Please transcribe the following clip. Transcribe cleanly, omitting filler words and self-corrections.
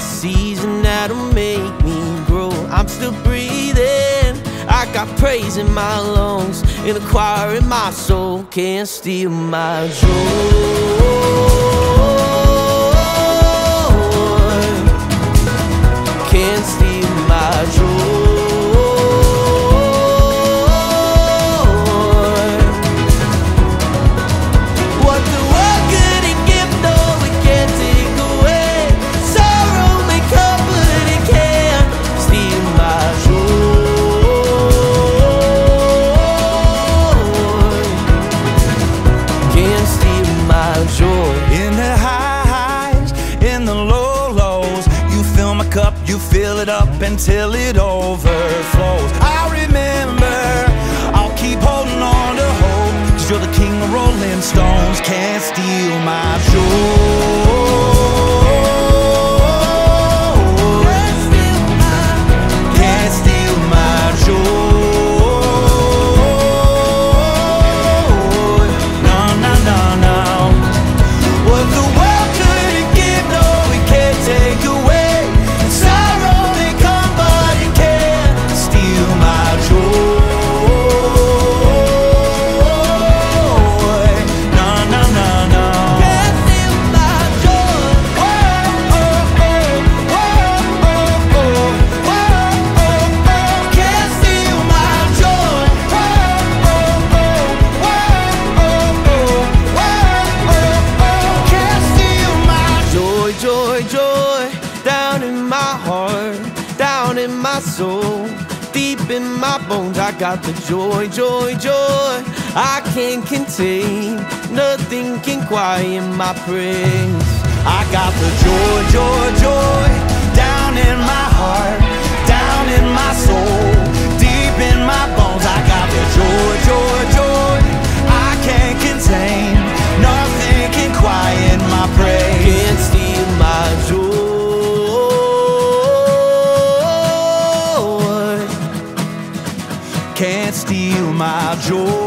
season that'll make me grow. I'm still breathing, I got praise in my lungs, and a choir in my soul. Can't steal my joy. Can't steal my joy. Cup, you fill it up until it overflows. I remember, I'll keep holding on to hope, 'cause you're the king of Rolling Stones. Can't steal my joy. Can't steal my joy. No, no, no, no. What the world couldn't give, no, it can't take away. In my soul, deep in my bones, I got the joy, joy, joy I can't contain. Nothing can quiet my praise. I got the joy, joy, joy down in my heart, down in my soul, deep in my bones. I got the joy, joy, joy I can't contain. Nothing can quiet my praise. Can't steal my joy. Can't steal my joy.